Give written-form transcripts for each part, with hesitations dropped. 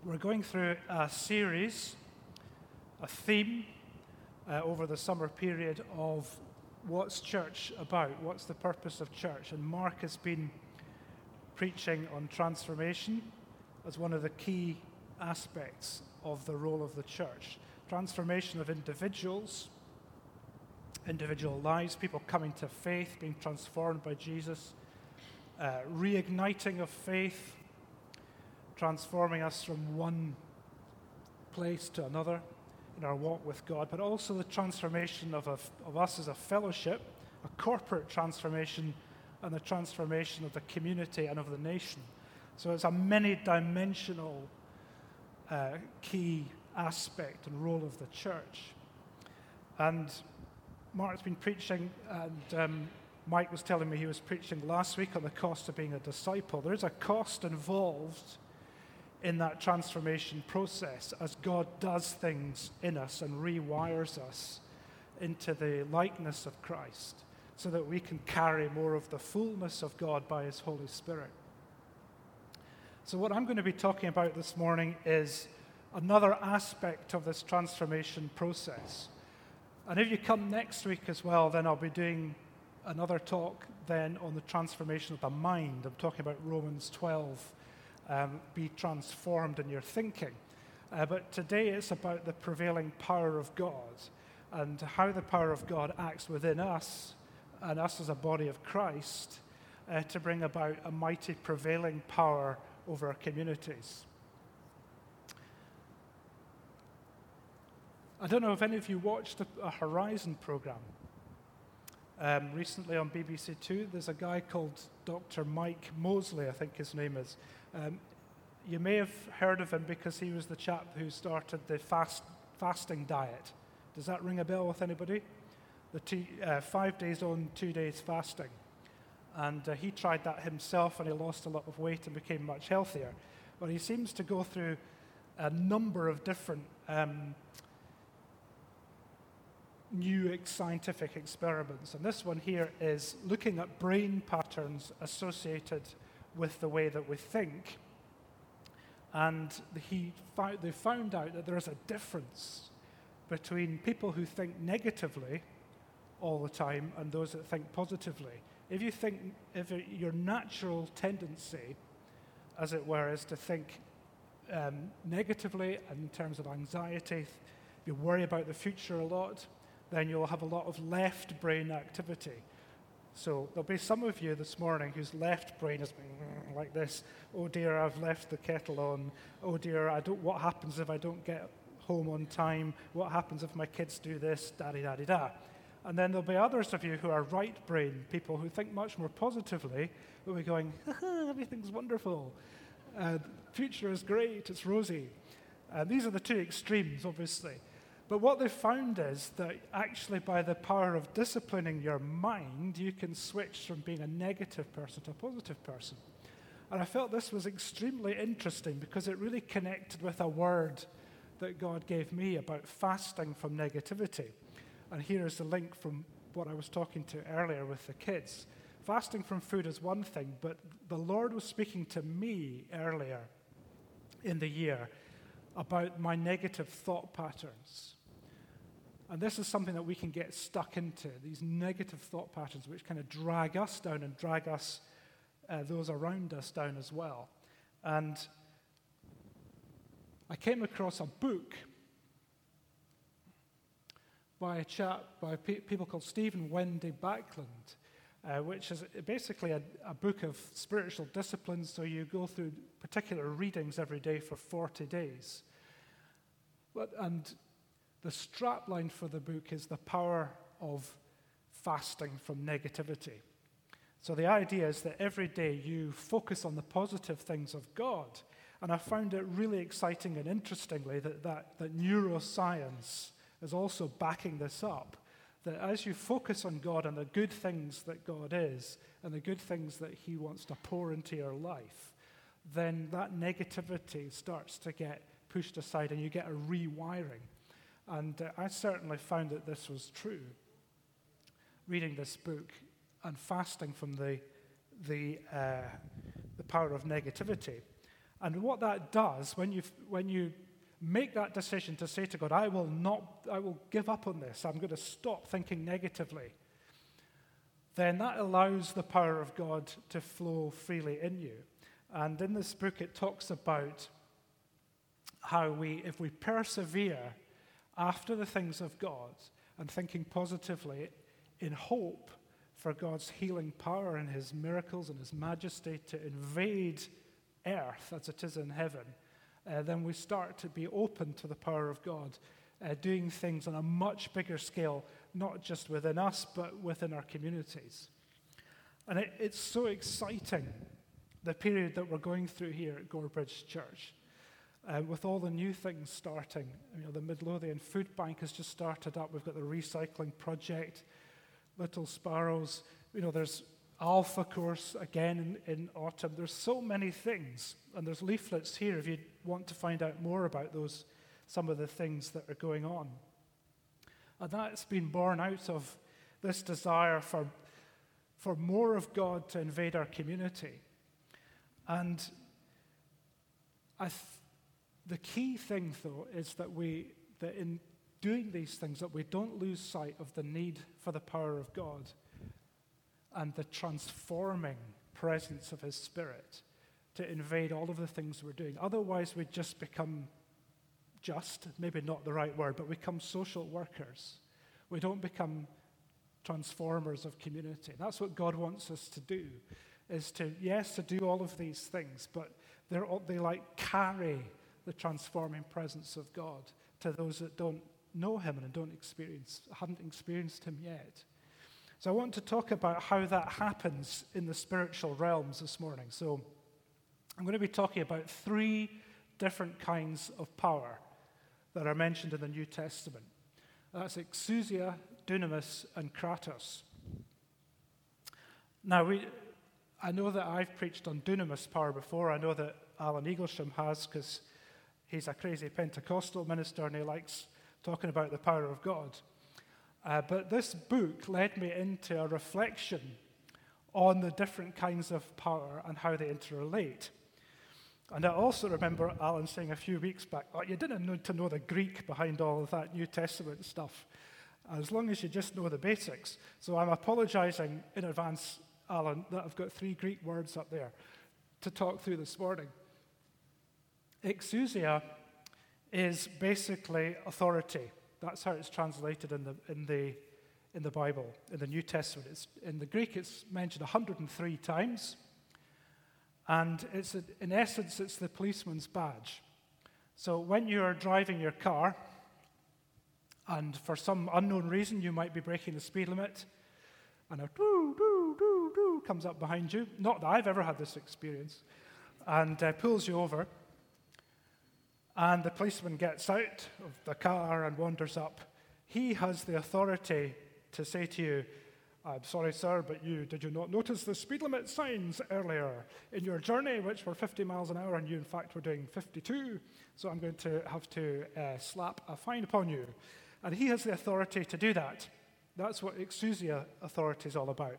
We're going through a series, a theme over the summer period of what's church about, what's the purpose of church. And Mark has been preaching on transformation as one of the key aspects of the role of the church. Transformation of individuals, individual lives, people coming to faith, being transformed by Jesus, reigniting of faith, transforming us from one place to another in our walk with God, but also the transformation of us as a fellowship, a corporate transformation, and the transformation of the community and of the nation. So it's a many-dimensional key aspect and role of the church. And Mark's been preaching, and Mike was telling me he was preaching last week on the cost of being a disciple. There is a cost involved in that transformation process as God does things in us and rewires us into the likeness of Christ so that we can carry more of the fullness of God by His Holy Spirit. So what I'm going to be talking about this morning is another aspect of this transformation process. And if you come next week as well, then I'll be doing another talk then on the transformation of the mind. I'm talking about Romans 12. Be transformed in your thinking. But today it's about the prevailing power of God and how the power of God acts within us and us as a body of Christ to bring about a mighty prevailing power over our communities. I don't know if any of you watched a Horizon program. Recently on BBC Two, there's a guy called Dr. Mike Mosley, I think his name is. You may have heard of him because he was the chap who started the fasting diet. Does that ring a bell with anybody? The 5 days on, 2 days fasting. And he tried that himself and he lost a lot of weight and became much healthier. But he seems to go through a number of different new scientific experiments. And this one here is looking at brain patterns associated with the way that we think. And they found out that there is a difference between people who think negatively all the time and those that think positively. If your natural tendency, as it were, is to think negatively in terms of anxiety, you worry about the future a lot, then you'll have a lot of left brain activity. So there'll be some of you this morning whose left brain is like this. Oh dear, I've left the kettle on. Oh dear, what happens if I don't get home on time? What happens if my kids do this? Da-di-da-di-da. And then there'll be others of you who are right brain people who think much more positively, who are going, everything's wonderful. Future is great, it's rosy. These are the two extremes, obviously. But what they found is that actually by the power of disciplining your mind, you can switch from being a negative person to a positive person. And I felt this was extremely interesting because it really connected with a word that God gave me about fasting from negativity. And here is the link from what I was talking to earlier with the kids. Fasting from food is one thing, but the Lord was speaking to me earlier in the year about my negative thought patterns. And this is something that we can get stuck into, these negative thought patterns which kind of drag us down and drag us, those around us down as well. And I came across a book by people called Stephen Wendy Backlund, which is basically a book of spiritual disciplines. So you go through particular readings every day for 40 days. The strapline for the book is the power of fasting from negativity. So the idea is that every day you focus on the positive things of God. And I found it really exciting and interestingly that neuroscience is also backing this up. That as you focus on God and the good things that God is and the good things that He wants to pour into your life, then that negativity starts to get pushed aside and you get a rewiring. And I certainly found that this was true, reading this book and fasting from the power of negativity. And what that does, when you make that decision to say to God, I will give up on this, I'm going to stop thinking negatively, then that allows the power of God to flow freely in you. And in this book, it talks about how if we persevere after the things of God and thinking positively in hope for God's healing power and his miracles and his majesty to invade earth as it is in heaven, then we start to be open to the power of God, doing things on a much bigger scale, not just within us, but within our communities. And it's so exciting, the period that we're going through here at Gorebridge Church, with all the new things starting. The Midlothian Food Bank has just started up. We've got the recycling project, Little Sparrows. There's Alpha course again in autumn. There's so many things, and there's leaflets here if you want to find out more about some of the things that are going on. And that's been born out of this desire for more of God to invade our community. And the key thing, though, is that in doing these things, that we don't lose sight of the need for the power of God and the transforming presence of his Spirit to invade all of the things we're doing. Otherwise, we just become maybe not the right word, but we become social workers. We don't become transformers of community. That's what God wants us to do, is to do all of these things, but they carry the transforming presence of God to those that don't know him and haven't experienced him yet. So I want to talk about how that happens in the spiritual realms this morning. So I'm going to be talking about 3 different kinds of power that are mentioned in the New Testament. That's exousia, dunamis, and kratos. Now, I know that I've preached on dunamis power before. I know that Alan Eaglesham has, because he's a crazy Pentecostal minister and he likes talking about the power of God. But this book led me into a reflection on the different kinds of power and how they interrelate. And I also remember Alan saying a few weeks back, you didn't need to know the Greek behind all of that New Testament stuff, as long as you just know the basics. So I'm apologizing in advance, Alan, that I've got 3 Greek words up there to talk through this morning. Exousia is basically authority. That's how it's translated in the Bible, in the New Testament. In the Greek, it's mentioned 103 times, and in essence, it's the policeman's badge. So when you're driving your car, and for some unknown reason you might be breaking the speed limit, and a doo doo doo doo comes up behind you. Not that I've ever had this experience, and pulls you over. And the policeman gets out of the car and wanders up. He has the authority to say to you, I'm sorry, sir, but did you not notice the speed limit signs earlier in your journey, which were 50 miles an hour, and you, in fact, were doing 52, so I'm going to have to slap a fine upon you. And he has the authority to do that. That's what exousia authority is all about.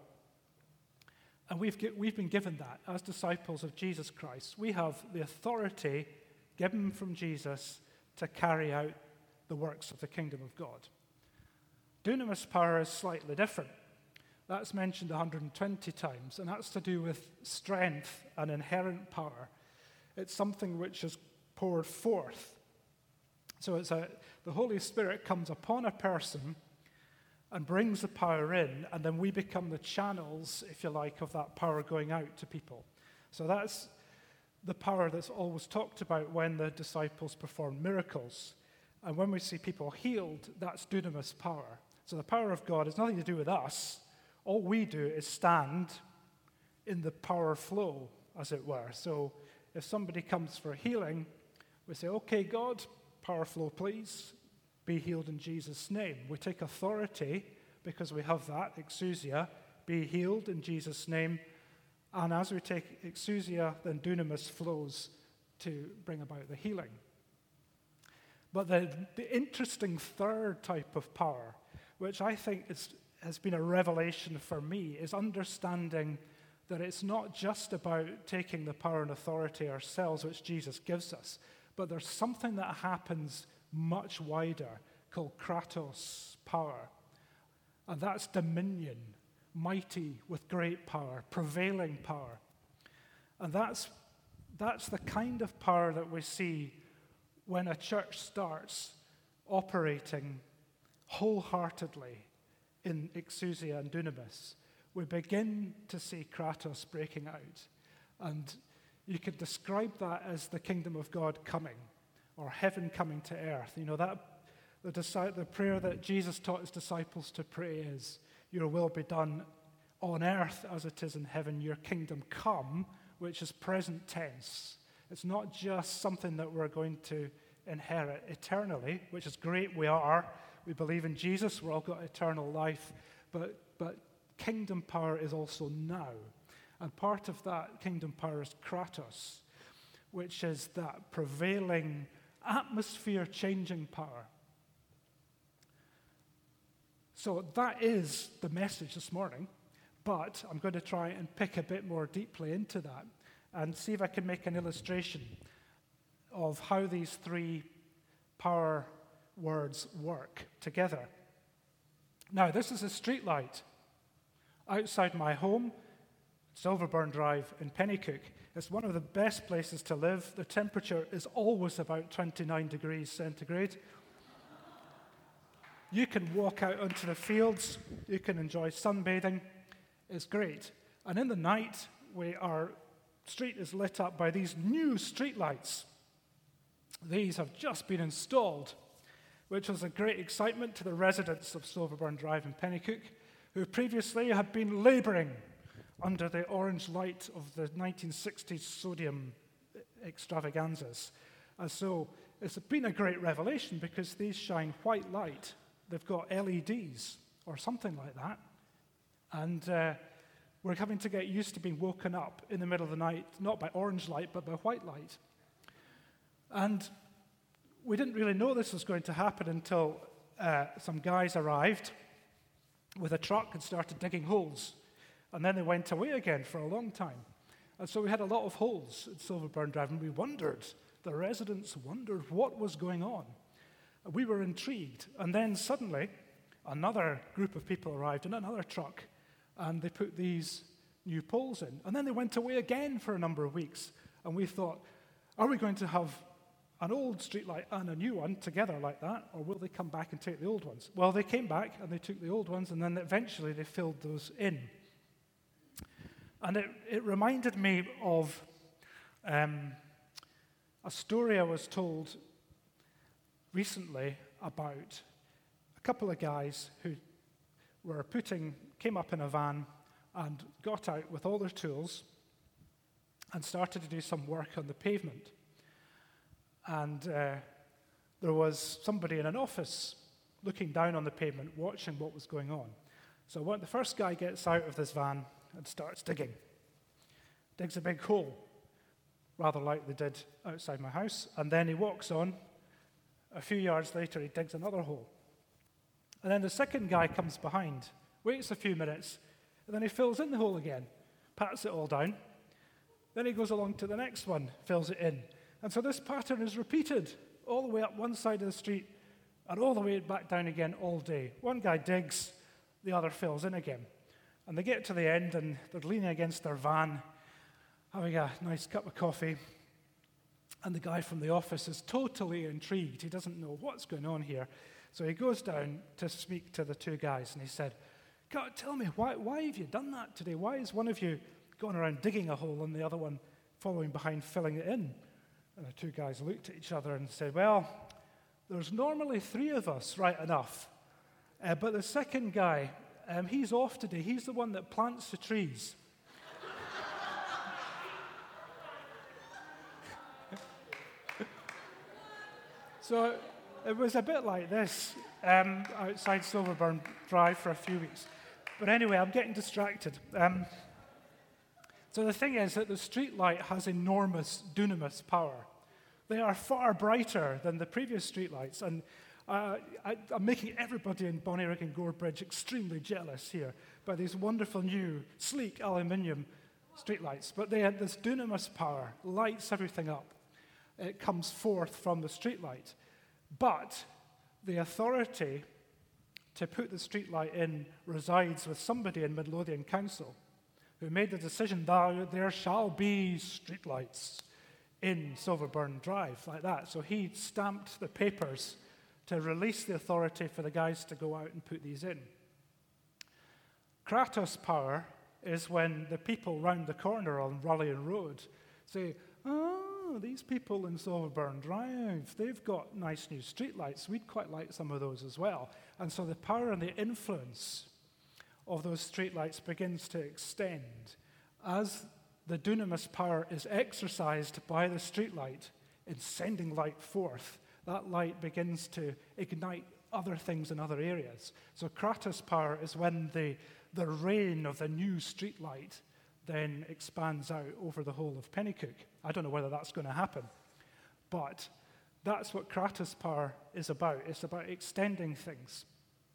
And we've been given that as disciples of Jesus Christ. We have the authority given from Jesus to carry out the works of the kingdom of God. Dunamis power is slightly different. That's mentioned 120 times, and that's to do with strength and inherent power. It's something which is poured forth. So the Holy Spirit comes upon a person and brings the power in, and then we become the channels, if you like, of that power going out to people. So that's the power that's always talked about when the disciples perform miracles. And when we see people healed, that's dunamis power. So the power of God has nothing to do with us. All we do is stand in the power flow, as it were. So if somebody comes for healing, we say, okay, God, power flow, please. Be healed in Jesus' name. We take authority because we have that, exousia, be healed in Jesus' name. And as we take exousia, then dunamis flows to bring about the healing. But the interesting third type of power, which I think has been a revelation for me, is understanding that it's not just about taking the power and authority ourselves, which Jesus gives us, but there's something that happens much wider called kratos, power. And that's dominion, mighty with great power, prevailing power. And that's the kind of power that we see when a church starts operating wholeheartedly in exousia and dunamis. We begin to see kratos breaking out. And you could describe that as the kingdom of God coming, or heaven coming to earth. You know, that the prayer that Jesus taught his disciples to pray is, your will be done on earth as it is in heaven, your kingdom come, which is present tense. It's not just something that we're going to inherit eternally, which is great, we are. We believe in Jesus, we're all got eternal life, but kingdom power is also now. And part of that kingdom power is kratos, which is that prevailing, atmosphere-changing power. So that is the message this morning, but I'm going to try and pick a bit more deeply into that and see if I can make an illustration of how these three power words work together. Now, this is a street light outside my home, Silverburn Drive in Pennycook. It's one of the best places to live. The temperature is always about 29 degrees centigrade. You can walk out onto the fields. You can enjoy sunbathing. It's great. And in the night, our street is lit up by these new street lights. These have just been installed, which was a great excitement to the residents of Silverburn Drive in Pennycook, who previously had been laboring under the orange light of the 1960s sodium extravaganzas. And so it's been a great revelation because these shine white light. They've got LEDs or something like that. And we're having to get used to being woken up in the middle of the night, not by orange light, but by white light. And we didn't really know this was going to happen until some guys arrived with a truck and started digging holes. And then they went away again for a long time. And so we had a lot of holes at Silverburn Drive, and the residents wondered what was going on. We were intrigued. And then suddenly, another group of people arrived in another truck, and they put these new poles in. And then they went away again for a number of weeks. And we thought, are we going to have an old streetlight and a new one together like that, or will they come back and take the old ones? Well, they came back, and they took the old ones, and then eventually they filled those in. And it reminded me of a story I was told recently about a couple of guys who came up in a van and got out with all their tools and started to do some work on the pavement. And there was somebody in an office looking down on the pavement, watching what was going on. So when the first guy gets out of this van and starts digging, digs a big hole, rather like they did outside my house, and then he walks on. A few yards later, he digs another hole. And then the second guy comes behind, waits a few minutes, and then he fills in the hole again, pats it all down. Then he goes along to the next one, fills it in. And so this pattern is repeated all the way up one side of the street and all the way back down again all day. One guy digs, the other fills in again. And they get to the end, and they're leaning against their van, having a nice cup of coffee. And the guy from the office is totally intrigued. He doesn't know what's going on here. So he goes down to speak to the two guys, and he said, God, tell me, why have you done that today? Why is one of you going around digging a hole and the other one following behind filling it in? And the two guys looked at each other and said, well, there's normally three of us, right enough. But the second guy, he's off today. He's the one that plants the trees. So it was a bit like this outside Silverburn Drive for a few weeks. But anyway, I'm getting distracted. So the thing is that the street light has enormous dunamis power. They are far brighter than the previous street lights. And I'm making everybody in Bonnyrigg and Gorebridge extremely jealous here by these wonderful new, sleek aluminium streetlights. But they had this dunamis power, lights everything up. It comes forth from the streetlight. But the authority to put the streetlight in resides with somebody in Midlothian Council who made the decision that there shall be streetlights in Silverburn Drive, like that. So he stamped the papers to release the authority for the guys to go out and put these in. Kratos power is when the people round the corner on Rallion Road say, oh, these people in Silverburn Drive, they've got nice new streetlights. We'd quite like some of those as well. And so the power and the influence of those streetlights begins to extend. As the dunamis power is exercised by the streetlight in sending light forth, that light begins to ignite other things in other areas. So Kratos power is when the reign of the new streetlight then expands out over the whole of Pennycook. I don't know whether that's going to happen, but that's what Kratos power is about. It's about extending things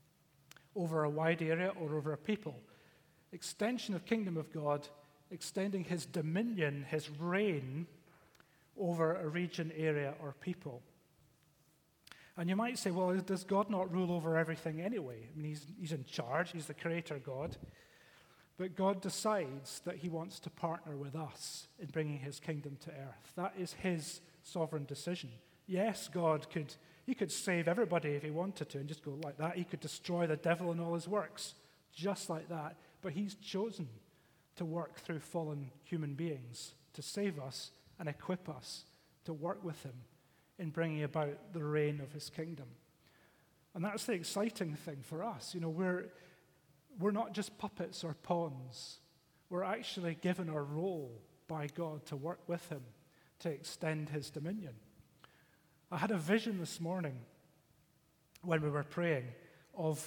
over a wide area or over a people. Extension of kingdom of God, extending his dominion, his reign over a region, area, or people. And you might say, well, does God not rule over everything anyway? I mean, he's in charge. He's the creator God. But God decides that he wants to partner with us in bringing his kingdom to earth. That is his sovereign decision. Yes, he could save everybody if he wanted to and just go like that. He could destroy the devil and all his works, just like that. But he's chosen to work through fallen human beings to save us and equip us to work with him in bringing about the reign of his kingdom. And that's the exciting thing for us. You know, we're not just puppets or pawns. We're actually given a role by God to work with him to extend his dominion. I had a vision this morning when we were praying of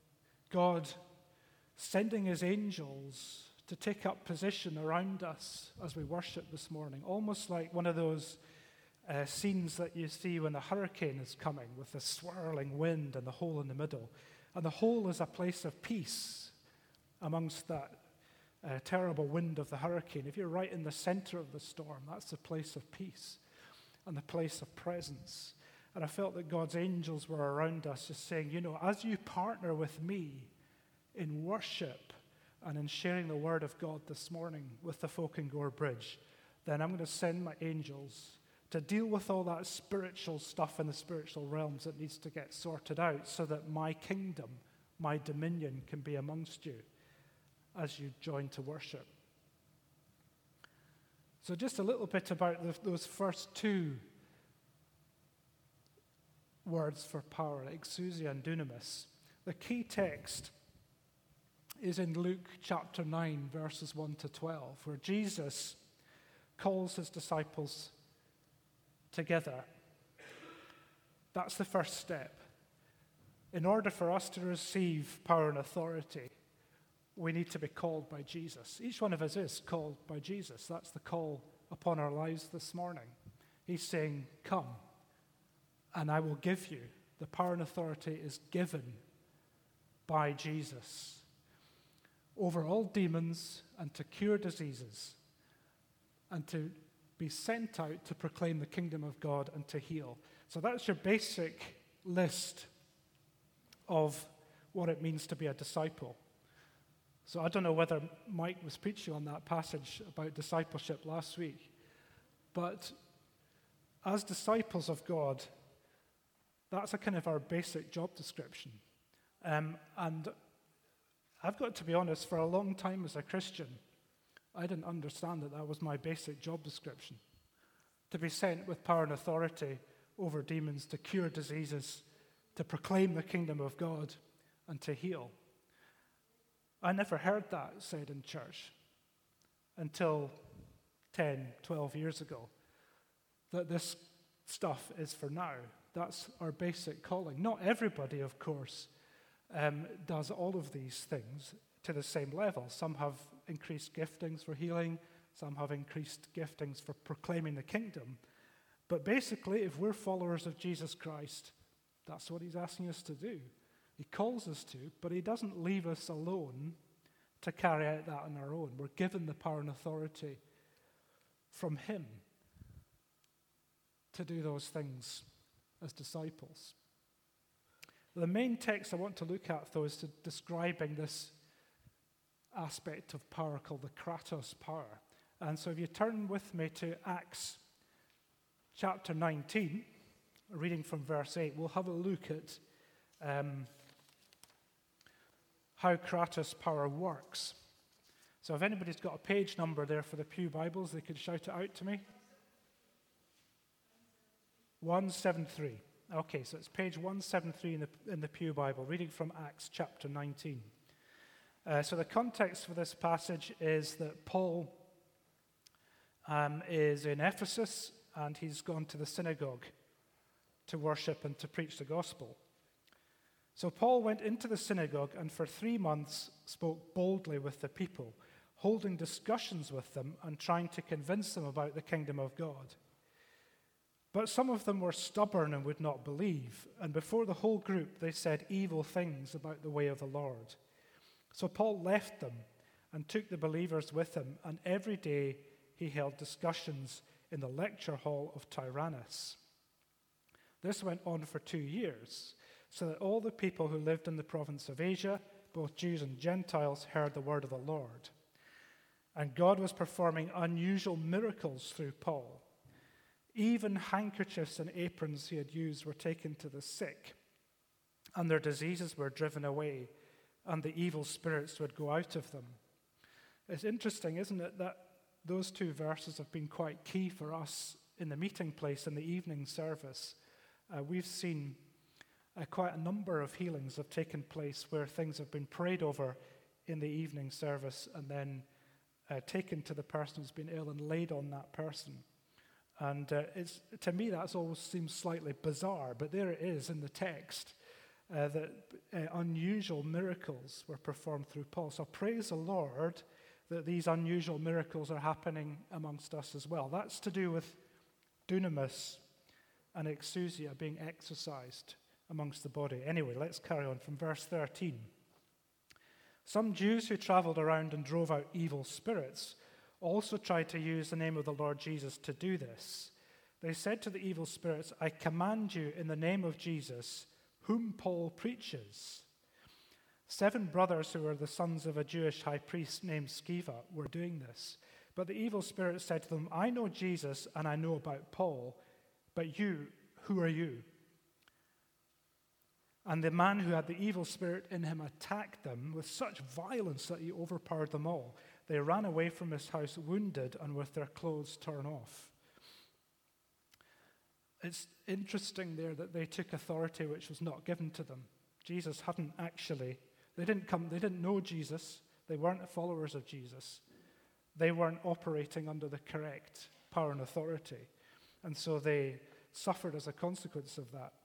God sending his angels to take up position around us as we worship this morning, almost like one of those scenes that you see when a hurricane is coming with the swirling wind and the hole in the middle. And the hole is a place of peace amongst that terrible wind of the hurricane. If you're right in the center of the storm, that's the place of peace and the place of presence. And I felt that God's angels were around us just saying, you know, as you partner with me in worship and in sharing the word of God this morning with the folk in Gore Bridge, then I'm going to send my angels to deal with all that spiritual stuff in the spiritual realms that needs to get sorted out so that my kingdom, my dominion can be amongst you as you join to worship. So just a little bit about those first two words for power, exousia and dunamis. The key text is in Luke chapter 9, verses 1 to 12, where Jesus calls his disciples together. That's the first step. In order for us to receive power and authority, we need to be called by Jesus. Each one of us is called by Jesus. That's the call upon our lives this morning. He's saying, come, and I will give you. The power and authority is given by Jesus over all demons and to cure diseases and to be sent out to proclaim the kingdom of God and to heal. So that's your basic list of what it means to be a disciple. So I don't know whether Mike was preaching on that passage about discipleship last week, but as disciples of God, that's a kind of our basic job description. And I've got to be honest, for a long time as a Christian, I didn't understand that was my basic job description. To be sent with power and authority over demons, to cure diseases, to proclaim the kingdom of God, and to heal. I never heard that said in church until 10, 12 years ago, that this stuff is for now. That's our basic calling. Not everybody, of course, does all of these things to the same level. Some have increased giftings for healing. Some have increased giftings for proclaiming the kingdom. But basically, if we're followers of Jesus Christ, that's what he's asking us to do. He calls us to, but he doesn't leave us alone to carry out that on our own. We're given the power and authority from him to do those things as disciples. The main text I want to look at, though, is describing this aspect of power called the Kratos power. And so if you turn with me to Acts chapter 19, reading from verse 8, we'll have a look at how Kratos power works. So if anybody's got a page number there for the Pew Bibles, they could shout it out to me. 173. Okay, so it's page 173 in the Pew Bible, reading from Acts chapter 19. So the context for this passage is that Paul is in Ephesus, and he's gone to the synagogue to worship and to preach the gospel. So Paul went into the synagogue and for 3 months spoke boldly with the people, holding discussions with them and trying to convince them about the kingdom of God. But some of them were stubborn and would not believe, and before the whole group they said evil things about the way of the Lord. So Paul left them and took the believers with him, and every day he held discussions in the lecture hall of Tyrannus. This went on for 2 years, so that all the people who lived in the province of Asia, both Jews and Gentiles, heard the word of the Lord. And God was performing unusual miracles through Paul. Even handkerchiefs and aprons he had used were taken to the sick, and their diseases were driven away, and the evil spirits would go out of them. It's interesting, isn't it, that those 2 verses have been quite key for us in the meeting place in the evening service. We've seen quite a number of healings have taken place where things have been prayed over in the evening service and then taken to the person who's been ill and laid on that person. And to me, that's always seems slightly bizarre, but there it is in the text that unusual miracles were performed through Paul. So praise the Lord that these unusual miracles are happening amongst us as well. That's to do with dunamis and exousia being exercised amongst the body. Anyway, let's carry on from verse 13. Some Jews who traveled around and drove out evil spirits also tried to use the name of the Lord Jesus to do this. They said to the evil spirits, "I command you in the name of Jesus, whom Paul preaches." 7 brothers who were the sons of a Jewish high priest named Sceva were doing this. But the evil spirit said to them, "I know Jesus and I know about Paul, but you, who are you?" And the man who had the evil spirit in him attacked them with such violence that he overpowered them all. They ran away from his house wounded and with their clothes torn off. It's interesting there that they took authority which was not given to them. Jesus hadn't actually, they didn't know Jesus, they weren't followers of Jesus. They weren't operating under the correct power and authority. And so they suffered as a consequence of that.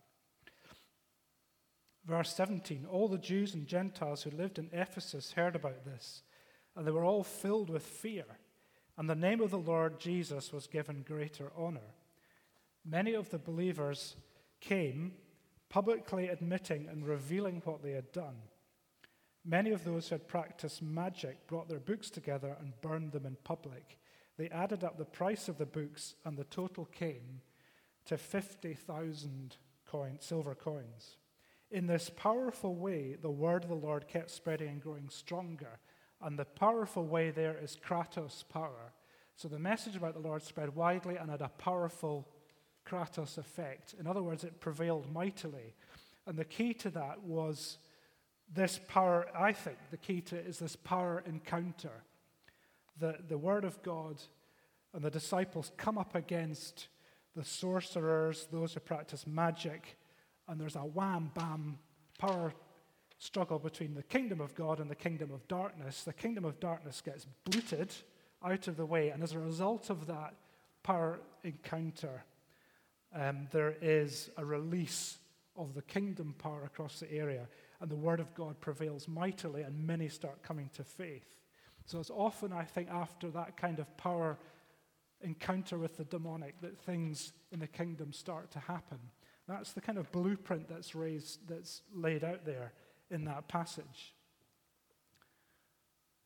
Verse 17, all the Jews and Gentiles who lived in Ephesus heard about this, and they were all filled with fear, and the name of the Lord Jesus was given greater honor. Many of the believers came, publicly admitting and revealing what they had done. Many of those who had practiced magic brought their books together and burned them in public. They added up the price of the books, and the total came to 50,000 silver coins. In this powerful way, the word of the Lord kept spreading and growing stronger. And the powerful way there is Kratos power. So the message about the Lord spread widely and had a powerful Kratos effect. In other words, it prevailed mightily. And the key to that was this power, I think, the key to it is this power encounter. The word of God and the disciples come up against the sorcerers, those who practice magic, and there's a wham-bam power struggle between the kingdom of God and the kingdom of darkness. The kingdom of darkness gets booted out of the way, and as a result of that power encounter, there is a release of the kingdom power across the area, and the word of God prevails mightily, and many start coming to faith. So it's often, I think, after that kind of power encounter with the demonic that things in the kingdom start to happen. That's the kind of blueprint that's laid out there in that passage.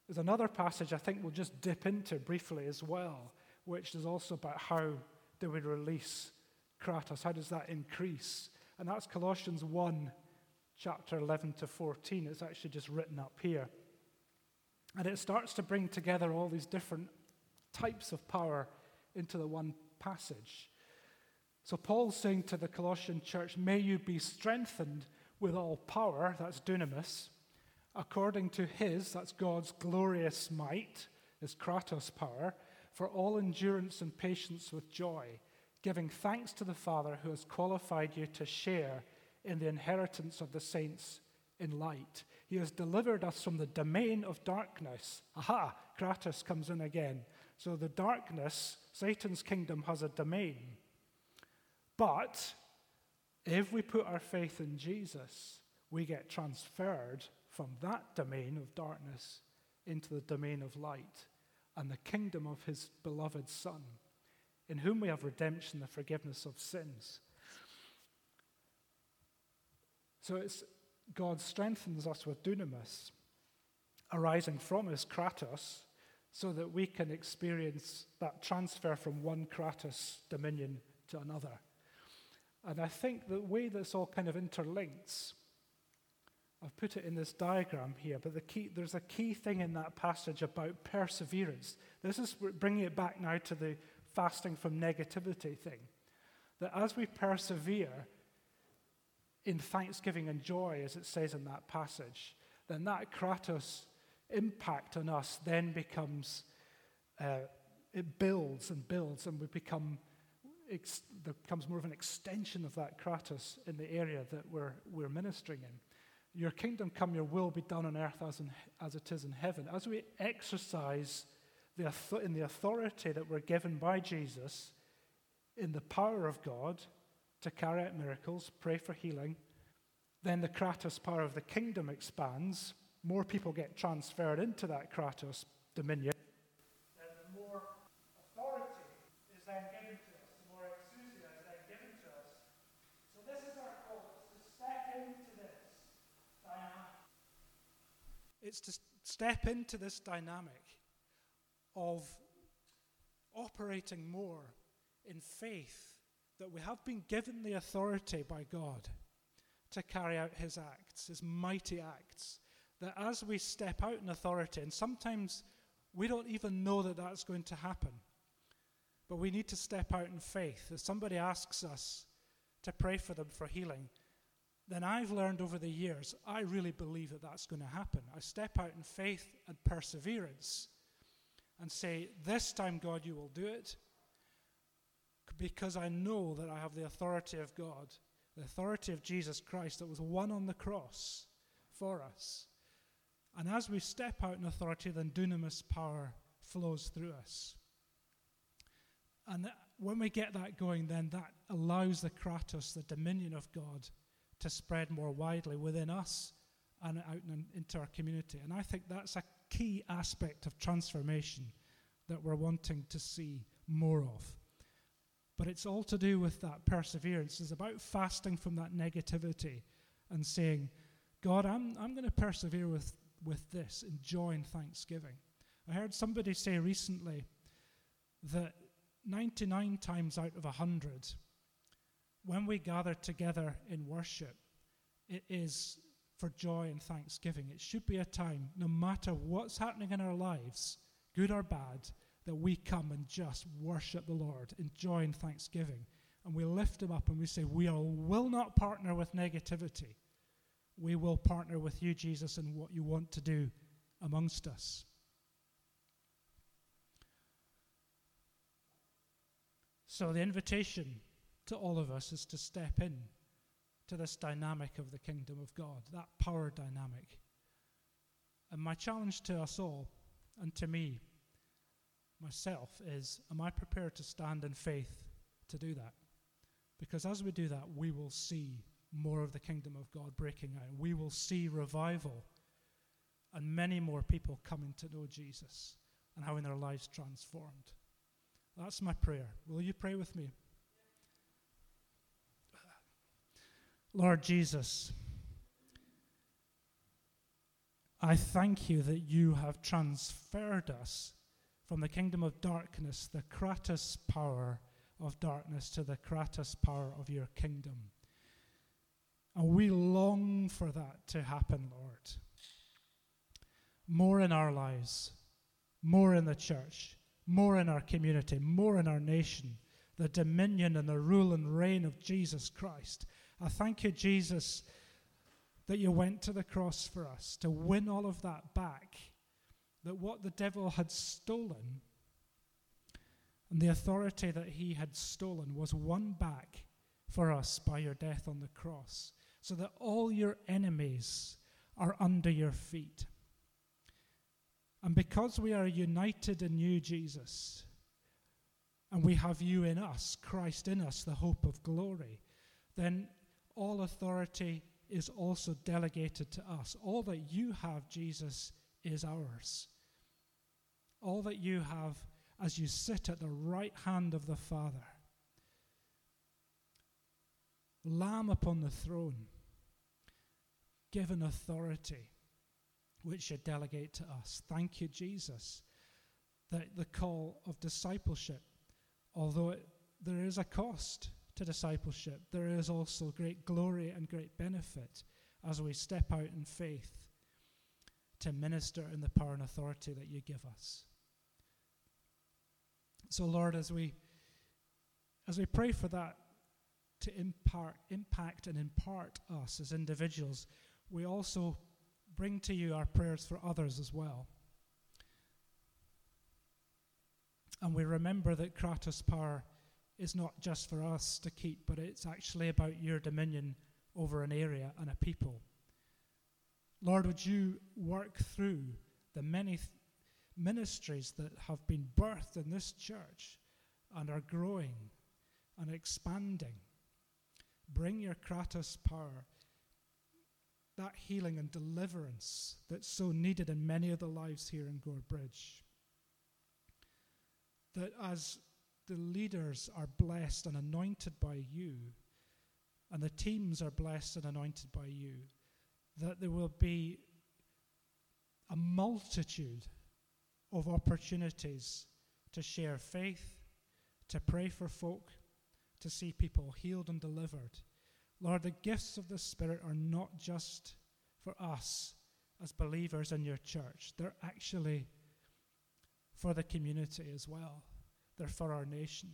There's another passage I think we'll just dip into briefly as well, which is also about how do we release Kratos? How does that increase? And that's Colossians 1, chapter 11 to 14. It's actually just written up here. And it starts to bring together all these different types of power into the one passage. So Paul's saying to the Colossian church, may you be strengthened with all power, that's dunamis, according to his, that's God's glorious might, his Kratos power, for all endurance and patience with joy, giving thanks to the Father who has qualified you to share in the inheritance of the saints in light. He has delivered us from the domain of darkness. Aha, Kratos comes in again. So the darkness, Satan's kingdom, has a domain. But if we put our faith in Jesus, we get transferred from that domain of darkness into the domain of light and the kingdom of his beloved Son, in whom we have redemption, the forgiveness of sins. So God strengthens us with dunamis, arising from his Kratos, so that we can experience that transfer from one Kratos dominion to another. And I think the way this all kind of interlinks, I've put it in this diagram here, but there's a key thing in that passage about perseverance. This is bringing it back now to the fasting from negativity thing. That as we persevere in thanksgiving and joy, as it says in that passage, then that Kratos impact on us then becomes, it builds and builds, and we there becomes more of an extension of that Kratos in the area that we're ministering in. Your kingdom come, your will be done on earth as it is in heaven. As we exercise in the authority that we're given by Jesus, in the power of God to carry out miracles, pray for healing, then the Kratos power of the kingdom expands. More people get transferred into that Kratos dominion. Then the more authority is then given to us, the more exousia is then given to us. So this is our goal, is to step into this dynamic. It's to step into this dynamic of operating more in faith, that we have been given the authority by God to carry out his acts, his mighty acts, that as we step out in authority, and sometimes we don't even know that that's going to happen, but we need to step out in faith. If somebody asks us to pray for them for healing, then I've learned over the years, I really believe that that's going to happen. I step out in faith and perseverance and say, this time, God, you will do it, because I know that I have the authority of God, the authority of Jesus Christ that was won on the cross for us. And as we step out in authority, then dunamis power flows through us. And when we get that going, then that allows the Kratos, the dominion of God, to spread more widely within us and out into our community. And I think that's a key aspect of transformation that we're wanting to see more of. But it's all to do with that perseverance. It's about fasting from that negativity and saying, God, I'm going to persevere with this, in joy and thanksgiving. I heard somebody say recently that 99 times out of 100, when we gather together in worship, it is for joy and thanksgiving. It should be a time, no matter what's happening in our lives, good or bad, that we come and just worship the Lord in joy and thanksgiving. And we lift him up and we say, we will not partner with negativity. We will partner with you, Jesus, in what you want to do amongst us. So the invitation to all of us is to step in to this dynamic of the kingdom of God, that power dynamic. And my challenge to us all, and to me, myself, is, am I prepared to stand in faith to do that? Because as we do that, we will see more of the kingdom of God breaking out. We will see revival and many more people coming to know Jesus and having their lives transformed. That's my prayer. Will you pray with me? Lord Jesus, I thank you that you have transferred us from the kingdom of darkness, the Kratos power of darkness, to the Kratos power of your kingdom. And we long for that to happen, Lord. More in our lives, more in the church, more in our community, more in our nation, the dominion and the rule and reign of Jesus Christ. I thank you, Jesus, that you went to the cross for us to win all of that back, that what the devil had stolen and the authority that he had stolen was won back for us by your death on the cross, so that all your enemies are under your feet. And because we are united in you, Jesus, and we have you in us, Christ in us, the hope of glory, then all authority is also delegated to us. All that you have, Jesus, is ours. All that you have as you sit at the right hand of the Father. Lamb upon the throne, given authority, which you delegate to us. Thank you, Jesus, that the call of discipleship, although there is a cost to discipleship, there is also great glory and great benefit as we step out in faith to minister in the power and authority that you give us. So, Lord, as we pray for that to impact and impart us as individuals, we also bring to you our prayers for others as well. And we remember that Kratos power is not just for us to keep, but it's actually about your dominion over an area and a people. Lord, would you work through the many ministries that have been birthed in this church and are growing and expanding. Bring your Kratos power, that healing and deliverance that's so needed in many of the lives here in Gore Bridge. That as the leaders are blessed and anointed by you, and the teams are blessed and anointed by you, that there will be a multitude of opportunities to share faith, to pray for folk, to see people healed and delivered. Lord, the gifts of the Spirit are not just for us as believers in your church. They're actually for the community as well. They're for our nation.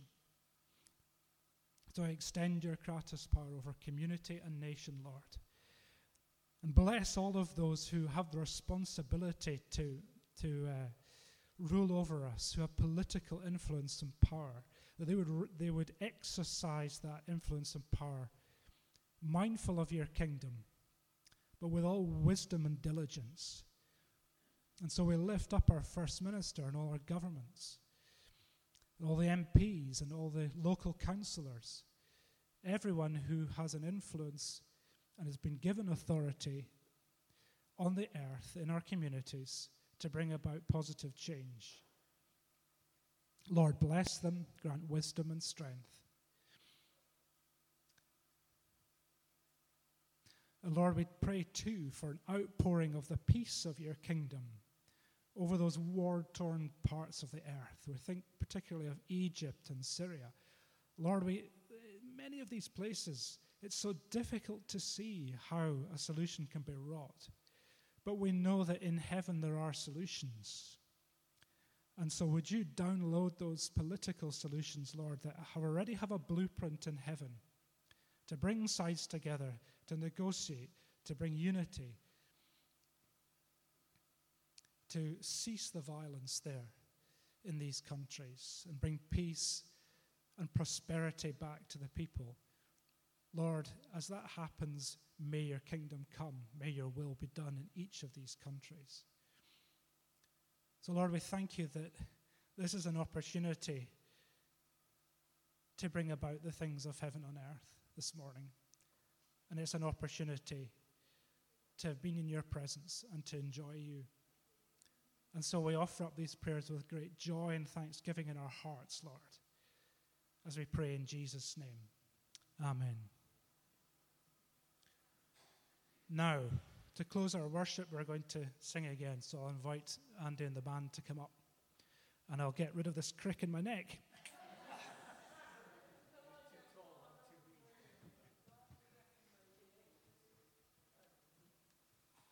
So extend your Kratos power over community and nation, Lord. And bless all of those who have the responsibility to rule over us, who have political influence and power, that they would exercise that influence and power, mindful of your kingdom, but with all wisdom and diligence. And so we lift up our First Minister and all our governments, and all the MPs and all the local councillors, everyone who has an influence and has been given authority on the earth in our communities to bring about positive change. Lord, bless them, grant wisdom and strength. And Lord, we pray too for an outpouring of the peace of your kingdom over those war-torn parts of the earth. We think particularly of Egypt and Syria. Lord, many of these places, it's so difficult to see how a solution can be wrought. But we know that in heaven there are solutions. And so would you download those political solutions, Lord, that already have a blueprint in heaven to bring sides together, to negotiate, to bring unity, to cease the violence there in these countries and bring peace and prosperity back to the people. Lord, as that happens, may your kingdom come. May your will be done in each of these countries. So, Lord, we thank you that this is an opportunity to bring about the things of heaven on earth this morning. And it's an opportunity to have been in your presence and to enjoy you. And so we offer up these prayers with great joy and thanksgiving in our hearts, Lord, as we pray in Jesus' name. Amen. Now, to close our worship, we're going to sing again. So I'll invite Andy and the band to come up. And I'll get rid of this crick in my neck.